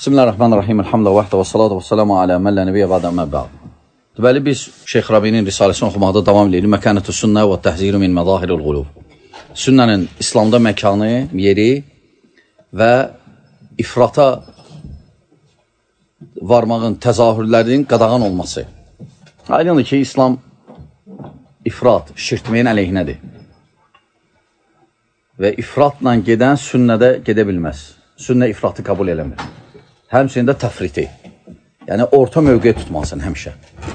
Bismillahirrahmanirrahim. Elhamdülillah vahdə və salatu və salamu alə mən lə nəbiyyə bədə əmmə bə'd. Deməli, biz Şeyx Rabinin risaləsini oxumaqda davam edirik. Məkənətü sünnə və təhziru min məzahirul qulub. Sünnənin İslamda məkanı, yeri və ifrata varmağın, təzahürlərinin qadağan olması. Aydındır ki, İslam ifrat, şirtməyin əleyhinədir. Və ifratla gedən sünnədə gedə bilməz. Sünnə ifratı qəbul eləmir. Həmçinin də təfriti. Yəni, orta mövqeyi tutmalısın həmişə.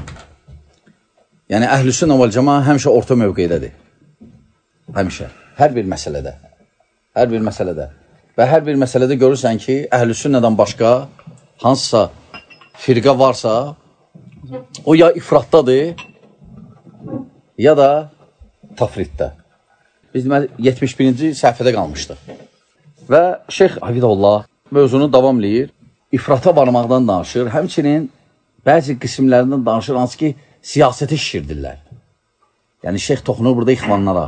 Yəni, əhl-i sünnə vəl cəmaə həmişə orta mövqeydədir. Həmişə. Hər bir məsələdə. Hər bir məsələdə. Və hər bir məsələdə görürsən ki, əhl-i sünnədən başqa hansısa firqə varsa, o ya ifratdadır, ya da təfritdə. Biz deməli, 71-ci səhifədə qalmışdıq. Və Şeyx Hafidullah mövzunu davam eləyir. İfrata varmaqdan danışır. Həmçinin bəzi qismlərindən danışır, hansı ki, siyasəti şişirdirlər. Yəni, Şeyx toxunur burada ixvanlara.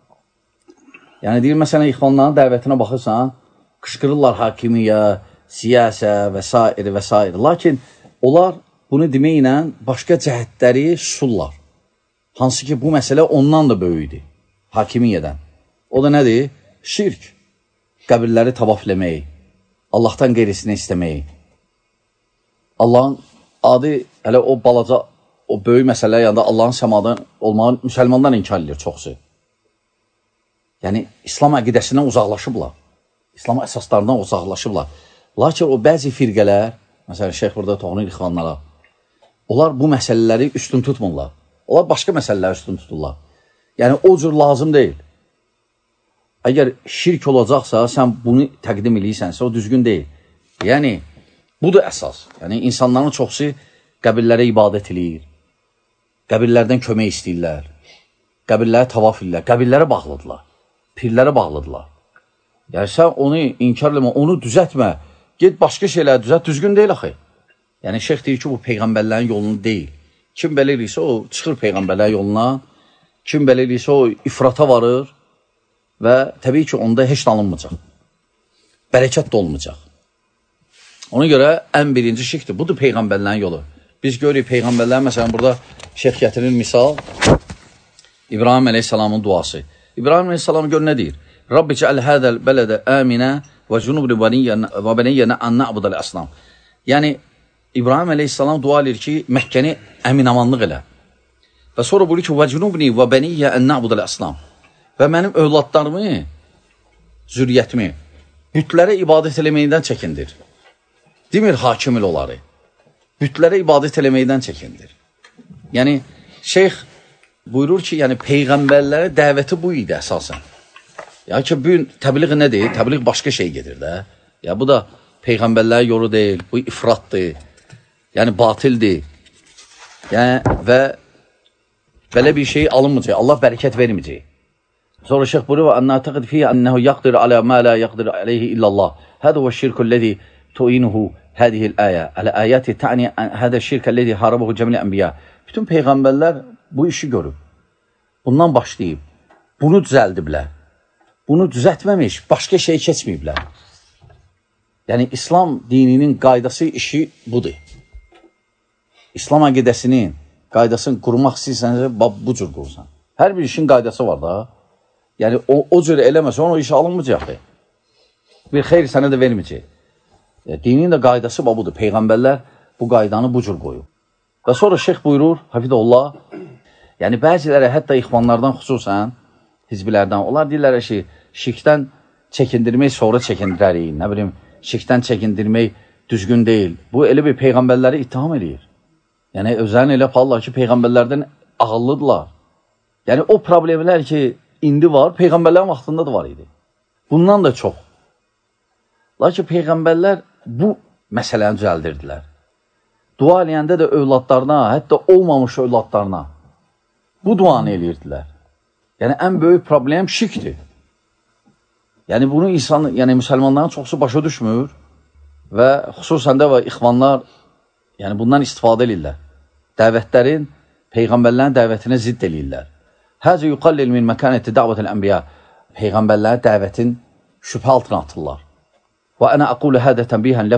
Yəni, deyir, məsələn, ixvanların dəvətinə baxırsan, qışqırırlar hakimiyyə, siyasə və s. və s. Lakin onlar bunu deməklə başqa cəhətləri susurlar. Hansı ki, bu məsələ ondan da böyükdür, hakimiyyədən. O da nədir? Şirk. Qəbirləri tavaf eləmək, Allahdan qeyrisini istəmək. Allahın adı, hələ o balaca, o böyük məsələ, yəni Allahın səmadan olmağın müsəlmandan inkar edir çoxsu. Yəni, İslam əqidəsindən uzaqlaşıblar. İslam əsaslarından uzaqlaşıblar. Lakin o bəzi firqələr, məsələn, Şeyx burada toxunur ixvanlara, onlar bu məsələləri üstün tutmurlar. Onlar başqa məsələləri üstün tuturlar. Yəni, o cür lazım deyil. Əgər şirk olacaqsa, sən bunu təqdim edirsənsə, o düzgün deyil. Yəni, budur əsas. Yəni, insanların çoxsu qəbirlərə ibadət edir, qəbirlərdən kömək istəyirlər, qəbirlərə tavaf edirlər, qəbirlərə bağlıdırlar, pirlərə bağlıdırlar. Yəni, sən onu inkar eləmə, onu düzətmə, get başqa şeyləri düzət, düzgün deyil axı. Yəni, Şeyx deyir ki, bu Peyğəmbərlərin yolunu deyil. Kim belə edirsə, o çıxır Peyğəmbərlərin yoluna, kim belə edirsə, o ifrata varır, və təbii ki, onda heç də alınmayacaq. Bərəkət də olmayacaq. Ona görə ən birinci şirkdir. Budur Peyğəmbərlərin yolu. Biz görürük Peyğəmbərlərin, məsələn, burada Şeyx gətirir misal, İbrahim əleyhissalamın duası. İbrahim əleyhissalam gör nə deyir? Rabbi cəəl hədəl bələdə əminə və cünubri və bəniyyənə ənə abudəl əslam. Yəni, İbrahim əleyhissalam dua edir ki, Məkkəni əminamanlıq elə. Və sonra buyurur ki, və cünubni və bəniyyə ənə abudəl əslam. Və mənim övladlarımı, zürriyyətimi, bütlərə ibadət eləməkdən çəkindir. Demir hakimil onları. Bütlərə ibadət eləməkdən çəkindir. Yəni, Şeyx buyurur ki, yəni Peyğəmbərlərə dəvəti bu idi əsasən. Yəni ki, bu təbliğ nədir? Təbliğ başqa şey gedir də. Ya, bu da Peyğəmbərlərin yolu deyil, bu ifratdır, yəni batildir. Yəni, və belə bir şey alınmayacaq, Allah bərəkət verməyəcək. Sonra Şeyx buyurur və ənnə təqid fiyyə ənəhu yaqdir alə mə lə yaqdir aleyhi illallah. Hədə və şirkülləzi tuinuhu hədihil əyə. Ələ əyəti tə'ni hədə şirkəlləzi harabuhu cəmli ənbiyə. Bütün Peyğəmbərlər bu işi görüb. Bundan başlayıb. Bunu düzəldiblər. Bunu düzətməmiş, başqa şey keçməyiblər. Yəni, İslam dininin qaydası işi budur. İslam əqidəsinin qaydasını qurmaq istəyirsən, bu cür qursan. Hər bir işin qaydası var da. Yəni, o cür eləməsə, o iş alınmayacaqdır. Bir xeyr sənə də verməyəcək. Dinin də qaydası budur. Peyğəmbərlər bu qaydanı bu cür qoyub. Və sonra Şeyx buyurur, Hafidullah, yəni bəziləri, hətta ixvanlardan xüsusən, hizbilərdən, onlar deyirlər ki, şirkdən çəkindirmək sonra çəkindirərik. Nə bilim, şirkdən çəkindirmək düzgün deyil. Bu, elə bir Peyğəmbərləri ittiham edir. Yəni, özlərini elə aparırlar ki, Peyğəmbərlərdən ağıllıdırlar. Yəni, o problemlər ki, indi var, Peyğəmbərlərin vaxtında da var idi. Bundan da çox. Lakin Peyğəmbərlər bu məsələni düzəldirdilər. Dua eləyəndə də övladlarına, hətta olmamış övladlarına bu duanı eləyirdilər. Yəni, ən böyük problem şirkdir. Yəni, bunu insan, yəni müsəlmanların çoxsu başa düşmür və xüsusən də ixvanlar yəni, bundan istifadə edirlər. Dəvətlərin, Peyğəmbərlərin dəvətinə zidd eləyirlər. Həzə yuqallil min məkanəti dəvətil ənbiyə. Peyğəmbərlərin dəvətin şübhə altına atırlar. Və ənə əqulu hədə tənbihən ləkum.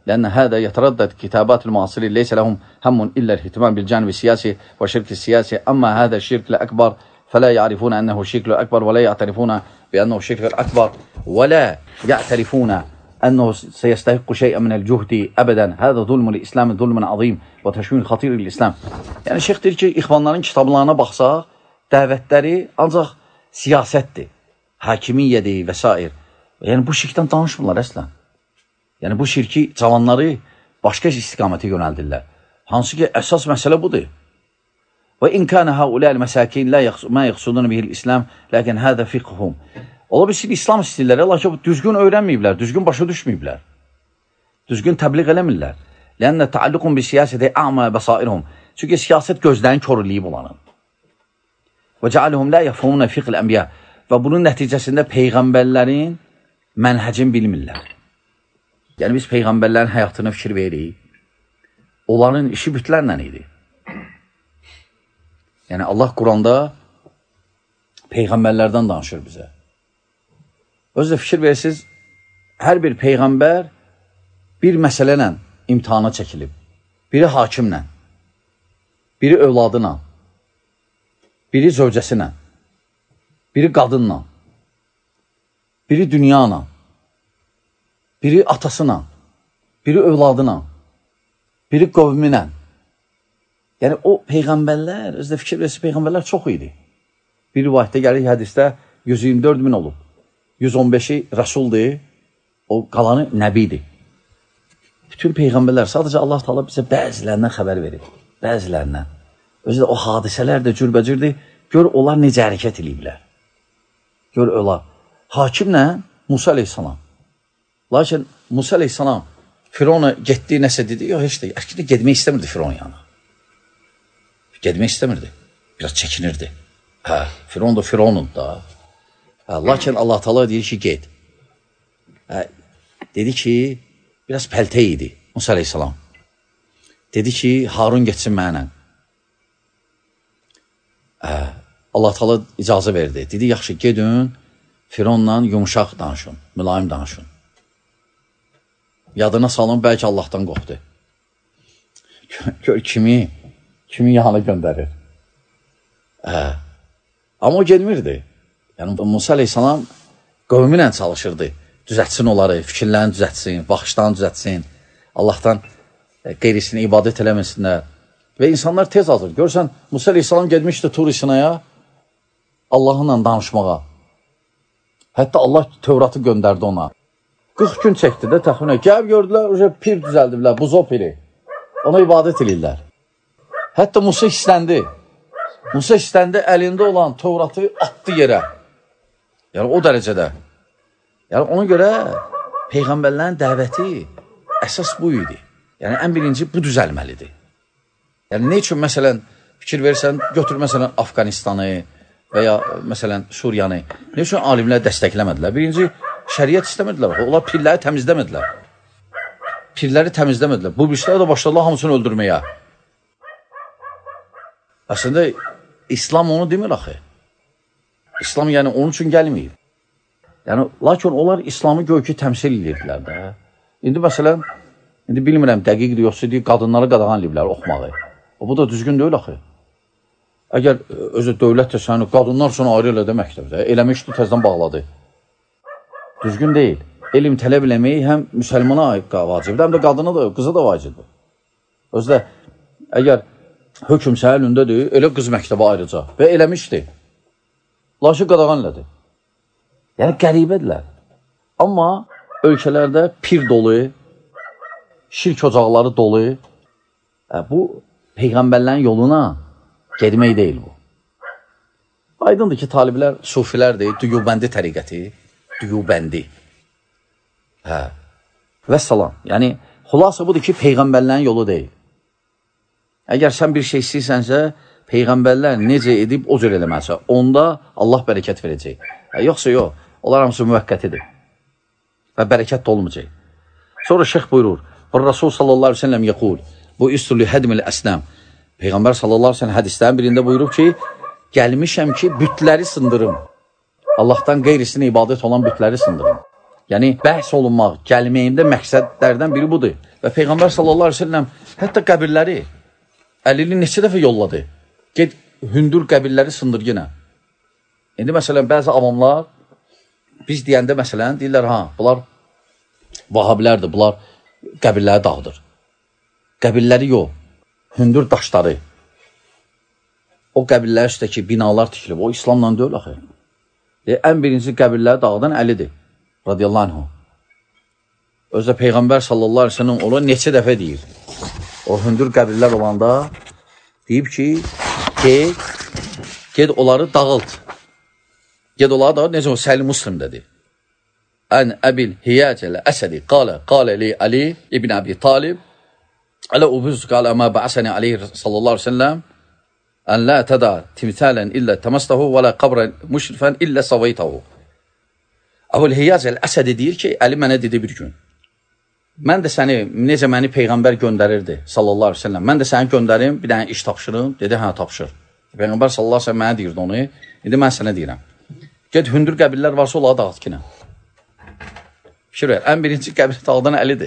لأن هذا يتردد كتابات المعاصرين ليس لهم هم إلا الاهتمام بالجانب السياسي وشرك السياسي. أما هذا الشرك الأكبر فلا يعرفون أنه الشرك الأكبر ولا يعترفون بأنه الشرك الأكبر ولا يعترفون أنه سيستحق شيئا من الجهد أبدا. هذا ظلم الإسلام ظلم عظيم وتشوين خطير للإسلام. Yani şeyh deyir ki, ixvanların kitablarına baxsaq, dəvətləri ancaq siyasətdir, hakimiyyədir və s. Yəni bu şirkdən danışmırlar əslən. Yəni bu şirki cavanları başqa istiqamətə yönəldirlər. Hansı ki, əsas məsələ budur. Və in kana haula'l masakin la ma yaqsudun bihi al-islam, lakin hada fiqhum. Ola bilsin İslam istəyirlər, lakin düzgün öyrənməyiblər, düzgün başa düşməyiblər. Düzgün təbliğ eləmirlər. Lənə taalluqun bi siyasəti a'ma basairhum. Çünki siyasət gözlərini körləyib onların. Və ca'aluhum la yafhamuna fiqh al-anbiya. Və bunun nəticəsində peyğəmbərlərin mənhəcini bilmirlər. Yəni biz peyğəmbərlərin həyatına fikir veririk. Onların işi bütlərlə idi. Yəni Allah Quranda peyğəmbərlərdən danışır bizə. Özdə fikir verirsiniz, hər bir peyğəmbər bir məsələ ilə imtihana çəkilib. Biri hakimlə, biri övladına, biri zövcəsinə, biri qadınla, biri dünyana, biri atasına, biri övladına, biri qövminə. Yəni o peyğəmbərlər, özdə fikir verirsiniz, peyğəmbərlər çox idi. Bir rivayətdə gəlir, hədisdə 124 min olub. 115'i Rasul'dur, o qalanı Nəbidir. Bütün peyğəmbərlər, sadəcə Allah Teala bizə bəzilərindən xəbər verir. Bəzilərindən. Özü də o hadisələr də cürbəcürdir. Gör, onlar necə hərəkət ediblər. Gör, onlar. Hakimlə Musa aleyhissalam. Lakin Musa aleyhissalam Firona getdi, nəsə dedi, yox, heç deyil. Əkdə gedmək istəmirdi Firon yanına. Gedmək istəmirdi. Biraz çəkinirdi. Firon da Fironun da. Lakin Allah Teala deyir ki, get. Dedi ki, biraz pəltə idi Musa aleyhissalam. Dedi ki, Harun getsin mənə. Allah Teala icazə verdi. Dedi, yaxşı, gedin, Fironla yumuşaq danışın, mülayim danışın. Yadına salın, bəlkə Allahdan qorxdu. Gör, kimi yanına göndərir. Amma o gelmirdi. Yəni, Musa aleyhissalam qövmü ilə çalışırdı. Düzətsin onları, fikirlərini düzətsin, baxışlarını düzətsin. Allahdan qeyrisini ibadət eləməsinlər. Və insanlar tez azır. Görsən, Musa aleyhissalam gelmişdi Tur Sinaya Allah'ınla danışmağa. Hətta Allah Tövratı göndərdi ona. 40 gün çəkdi də təxminə. Gəlib gördülər, pir düzəldiblər, buzo piri. Ona ibadət edirlər. Hətta Musa hissləndi. Musa hissləndi, əlində olan Tövratı atdı yerə. Yəni o dərəcədə. Yəni ona görə peyğəmbərlərin dəvəti əsas bu idi. Yəni ən birinci bu düzəlməlidir. Yəni nə üçün məsələn fikir versən, götür məsələn Afqanistanı və ya məsələn Suriyanı. Nə üçün alimlər dəstəkləmədilər? Birinci şəriət istəmədilər. Onlar pirləri təmizləmədilər. Pirləri təmizləmədilər. Bu birçilər də başladılar hamısını öldürməyə. Əslində İslam onu demir axı. İslam yəni onun üçün gəlməyib. Yəni, lakin onlar İslamı göykü təmsil edirdilər də. İndi məsələn, bilmirəm, dəqiqdir yoxsa deyir, qadınları qadağan ediblər oxumağı. Bu da düzgün deyil axı. Əgər özü dövlət təsənnü, qadınlar üçün ayrı elə də məktəbdə, eləmişdi, təzdən bağladı. Düzgün deyil. Elm tələb eləmək həm müsəlmana vacibdir, həm də qadına da, qıza da vacibdir. Özü də, əgər hökm sənin əlindədir, elə qız məktəbə ayrıca və eləmişdi. Lakin qadağan elədi. Yəni qəribədirlər. Amma ölkələrdə pir dolu, şirk ocaqları dolu. Bu peyğəmbərlərin yoluna gedmək deyil bu. Aydındır ki, taliblər sufilərdir, düyubəndi təriqəti, düyubəndi. Və salam. Yəni, xulasa budur ki, peyğəmbərlərin yolu deyil. Əgər sən bir şey istəyirsənsə, peyğəmbərlər necə edib o cür eləməlisə, onda Allah bərəkət verəcək. Yoxsa yox, onlar hamısı müvəqqətidir və bərəkət də olmayacaq. Sonra şeyx buyurur, Rasul sallallahu aleyhi ve sellem yəqul, bu üstülü hədmil əsnəm. Peyğəmbər sallallahu aleyhi ve sellem hədislərin birində buyurub ki, gəlmişəm ki, bütləri sındırım. Allahdan qeyrisinə ibadət olan bütləri sındırım. Yəni, bəhs olunmaq, gəlməyimdə məqsədlərdən biri budur. Və Peyğəmbər sallallahu aleyhi ve sellem hətta qəbirləri əlini neçə dəfə yolladı. Get, hündür qəbirləri sındır yenə. İndi məsələn, bəzi avamlar biz deyəndə məsələn, deyirlər, bunlar vahabilərdir, bunlar qəbirləri dağıdır. Qəbirləri yox, hündür daşları. O qəbirlər üstəki binalar tikilib, o İslamla deyil axı. Ən birinci qəbirləri dağıdan Əlidir, radiyallahu anhu. Özdə Peyğəmbər sallallahu aleyhi ve sellem onu neçə dəfə deyir. O hündür qəbirlər olanda deyib ki, ged onları dağılt. Ged onları dağılt, necə o Səhih Müslimdədir. Ən Əbil Hiyəcələ Əsədi qalə li Ali ibn Əbi Talib Ələ ubuz qalə mə bəəsəni aleyhi sallallahu aleyhi ve sellem ən lə tədə timtələn illə təməstəhu və lə qabrən müşrifən illə savaytahu. Əbul Hiyəcəl Əsədi deyir ki, Əli mənə dedi bir gün, mən də səni, necə məni Peyğəmbər göndərirdi sallallahu aleyhi ve sellem, mən də səni göndərim, bir dənə iş tapşırım, dedi, tapşır. Peyğəmbər sallallahu aleyhi ve sellem mənə deyirdi onu, indi mən sənə deyirəm. Get, hündür qəbirlər varsa, onları dağıt ki, nə? Fikir ver, ən birinci qəbir dağıdan Əlidir.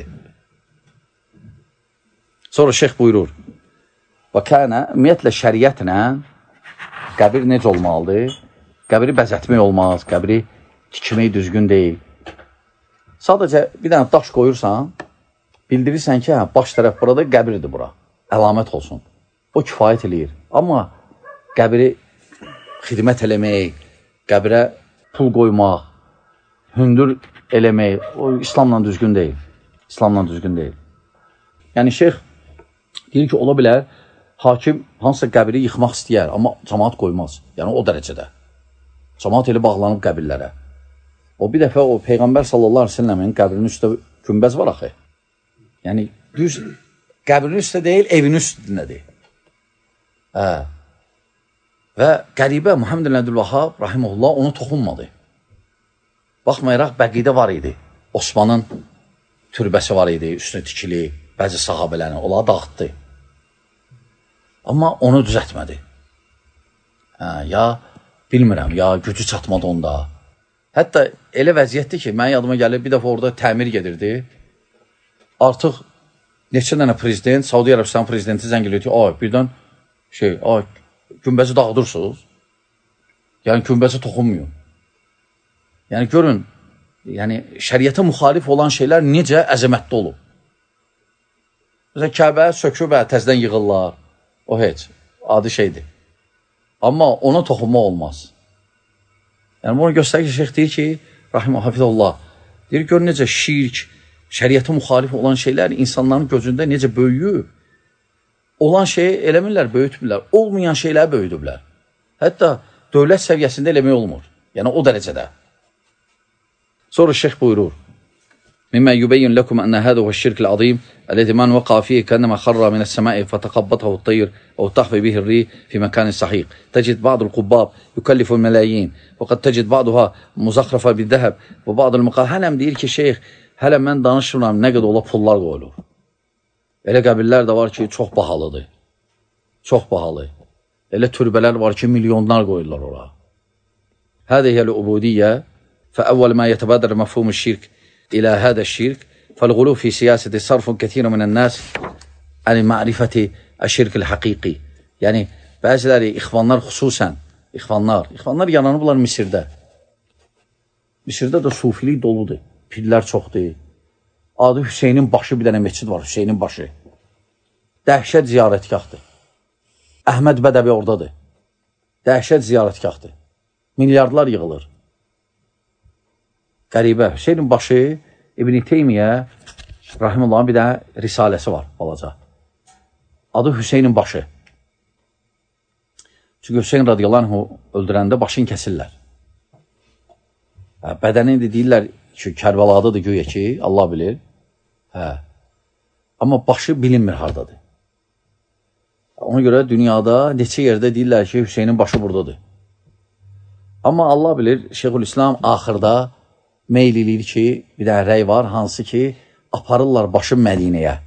Sonra şeyx buyurur, və kənə, ümumiyyətlə şəriyyətlə qəbir necə olmalıdır? Qəbiri bəzətmək olmaz, qəbiri tikmək düzgün deyil. Sadəcə bir dənə daş qoyursan, bildirirsən ki, baş tərəf burada qəbirdir bura, əlamət olsun. O kifayət eləyir. Amma qəbiri xidmət eləmək, qəbirə pul qoymaq, hündür eləmək, o İslamla düzgün deyil. İslamla düzgün deyil. Yəni, şeyx deyir ki, ola bilər, hakim hansısa qəbiri yıxmaq istəyər, amma cəmaat qoymaz. Yəni, o dərəcədə. Cəmaat elə bağlanıb qəbirlərə. O bir dəfə o Peyğəmbər sallallahu aleyhi ve sellemin qəbrinin üstə günbəz var axı. Yəni, düz qəbrinin üstə deyil, evinin üstündədir. Və qəribə Muhammed Əbdülvahhab rahimehullah onu toxunmadı. Baxmayaraq Bəqidə var idi. Osmanın türbəsi var idi, üstünə tikili, bəzi sahabələrini, onları dağıtdı. Amma onu düzətmədi. Ya bilmirəm, ya gücü çatmadı onda. Hətta elə vəziyyətdir ki, mənim yadıma gəlir, bir dəfə orada təmir gedirdi. Artıq neçə dənə prezident, Saudi Arabistan prezidenti zəng edir ki, birdən günbəzi dağıdırsınız. Yəni, günbəzi toxunmuyor. Yəni, görün, şəriətə müxalif olan şeylər necə əzəmətli olub. Məsələn, Kəbə söküb, təzdən yığırlar. O heç, adi şeydir. Amma ona toxunma olmaz. Yəni, bunu göstərir ki, şeyx deyir ki, rahimə hafizullah, deyir, gör necə şirk, şəriətə müxalif olan şeylər insanların gözündə necə böyüyüb. Olan şeyi eləmirlər, böyütmürlər. Olmayan şeyləri böyüdüblər. Hətta dövlət səviyyəsində eləmək olmur. Yəni, o dərəcədə. Sonra şeyx buyurur, مما يبين لكم أن هذا هو الشرك العظيم الذي من وقع فيه كأنما خر من السماء فتقبضه الطير أو تخفي به الريح في مكان سحيق. تجد بعض القباب يكلف الملايين وقد تجد بعضها مزخرفة بالذهب وبعض المقال. Hələm deyir ki, şeyx, hələ mən danışıram nə qədər ola pullar qoyulur. Elə qəbirlər də var ki, çox bahalıdır. Çox bahalı. Elə türbələr var ki, milyonlar qoyurlar ora. هذه العبودية فأول ما يتبادر مفهوم الشرك إلى هذا الشرك فالغلو في سياسة صرف كثير من الناس عن معرفة الشرك الحقيقي. Yəni, bəziləri, ixvanlar xüsusən, ixvanlar yananıblar Misirdə. Misirdə də sufilik doludur, pillər çoxdur. Adı Hüseynin başı, bir dənə meçid var, Hüseynin başı. Dəhşət ziyarətgahdır. Əhməd Bədəvi oradadır. Dəhşət ziyarətgahdır. Milyardlar yığılır. Qəribə, Hüseynin başı, İbn-i Teymiyyə, rahimullahın bir dənə risaləsi var, balaca. Adı Hüseynin başı. Çünki Hüseyin radiyallahu anh öldürəndə başını kəsirlər. Bədəni də deyirlər ki, Kərbəladadır göyə ki, Allah bilir. Amma başı bilinmir haradadır. Ona görə dünyada neçə yerdə deyirlər ki, Hüseynin başı buradadır. Amma Allah bilir, Şeyxülislam axırda meyl eləyir ki, bir dənə rəy var, hansı ki, aparırlar başı Mədinəyə.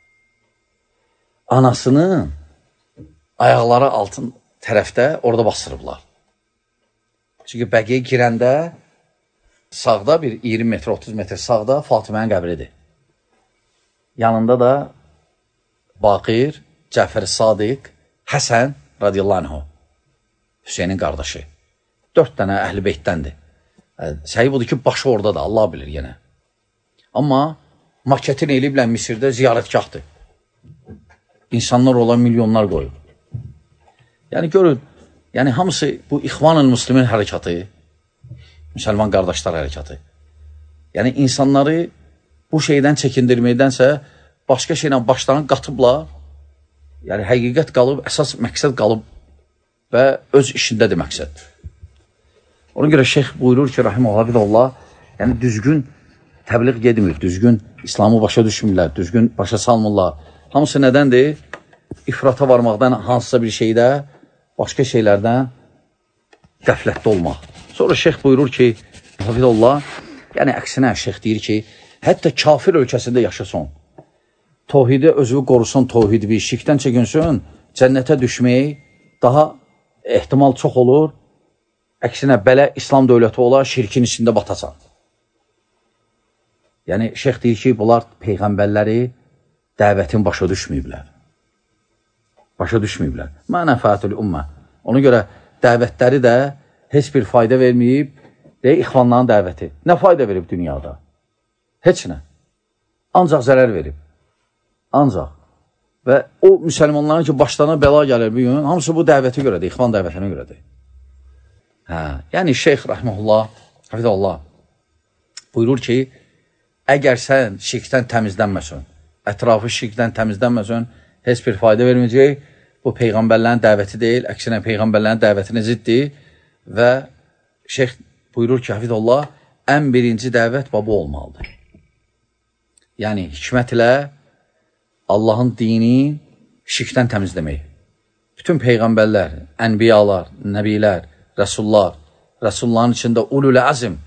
Anasının ayaqları altın tərəfdə orada bastırıblar. Çünki Bəqiyə girəndə sağda bir 20 metr, 30 metr sağda Fatimənin qəbridir. yanında da Baqir, Cəfər Sadiq, Həsən radiyallahu anhu, Hüseynin qardaşı. 4 dənə əhl-i beytdəndir. Səhi budur ki, başı oradadır, Allah bilir yenə. Amma maketin eliblə Misirdə ziyarətgahdır. İnsanlar olan milyonlar qoyub. Yəni görün, yəni hamısı bu İxvan-ül Müslümin hərəkatı, müsəlman qardaşlar hərəkatı. Yəni insanları bu şeydən çəkindirməkdənsə başqa şeylə başlarını qatıblar, yəni həqiqət qalıb, əsas məqsəd qalıb və öz işindədir məqsəd. Ona görə şeyx buyurur ki, rahimehullah, yəni düzgün təbliğ gedmir, düzgün İslamı başa düşmürlər, düzgün başa salmırlar. Hamısı nədəndir? İfrata varmaqdan, hansısa bir şeydə, başqa şeylərdən qəflətdə olmaq. Sonra şeyx buyurur ki, rahimehullah, yəni əksinə şeyx deyir ki, hətta kafir ölkəsində yaşasın, tohidi özünü qorusun, tohidi bir şirkdən çəkinsün, cənnətə düşmək daha ehtimal çox olur. Əksinə, belə İslam dövləti olar, şirkin içində batasan. Yəni, şeyx deyir ki, bunlar peyğəmbərləri dəvətin başa düşməyiblər. Başa düşməyiblər. Mənəfətül ümmə. Ona görə dəvətləri də heç bir fayda verməyib, deyək, ixvanların dəvəti. Nə fayda verib dünyada? Heç nə. Ancaq zərər verib. Ancaq. Və o müsəlmanların ki, başlarına bəla gəlir bir gün, hamısı bu dəvəti görədir, ixvan dəvətinə görədir. Yəni, şeyx, rahimehullah, hafizallah, buyurur ki, əgər sən şirkdən təmizlənməsən, ətrafı şirkdən təmizlənməsən, heç bir fayda verməyəcək, bu peyğəmbərlərin dəvəti deyil, əksinə peyğəmbərlərin dəvətinə ziddir və şeyx buyurur ki, hafizallah, ən birinci dəvət bu olmalıdır. Yəni, hikmət ilə Allahın dini şirkdən təmizləmək. Bütün peyğəmbərlər, ənbiyalar, nəbilər, rəsullar, rəsulların içində ulul əzm,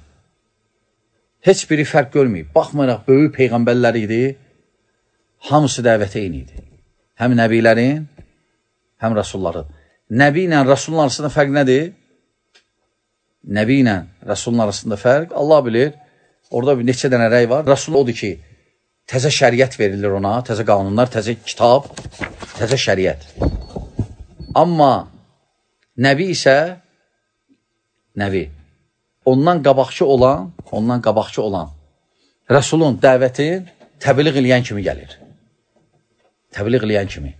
heç biri fərq görməyib. Baxmayaraq, böyük peyğəmbərlər idi, hamısı dəvətə eyni idi. Həm nəbilərin, həm rəsulların. Nəbi ilə rəsulun arasında fərq nədir? Nəbi ilə rəsulun arasında fərq, Allah bilir, orada bir neçə dənə rəy var. Rəsul odur ki, təzə şəriət verilir ona, təzə qanunlar, təzə kitab, təzə şəriət. Amma nəbi isə, nəbi, ondan qabaqçı olan rəsulun dəvətin təbliğ eləyən kimi gəlir. Təbliğ eləyən kimi.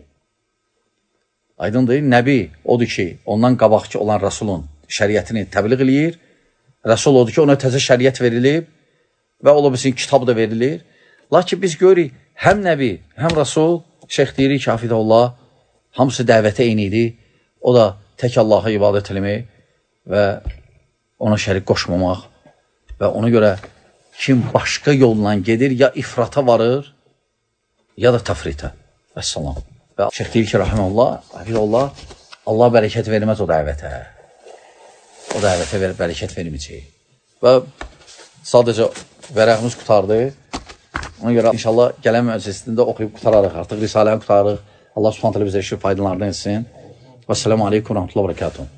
Aydındır, nəbi odur ki, ondan qabaqçı olan rəsulun şəriətini təbliğ eləyir. Rəsul odur ki, ona təzə şəriət verilib və ola bilsin kitab da verilir. Lakin biz görürük, həm nəbi, həm rəsul, şeyx deyirik ki, hafizallah, hamısı dəvətə eyni idi. O da tək Allaha ibadət eləmək və ona şərik qoşmamaq və ona görə kim başqa yolla gedir, ya ifrata varır, ya da təfritə. Vəssalam. Və şeyx deyir ki, rahimehullah, Allah bərəkət verməz o dəvətə. O dəvətə bərəkət verməyəcək. Və sadəcə vərəqimiz qutardı. Ona görə inşallah gələn müəssisəsində oxuyub qutararıq, artıq risaləni qutararıq. Allah subhanətlə bizə işi faydalarını etsin. Və selamu aleykum və rəhmətullah və bərəkatuhu.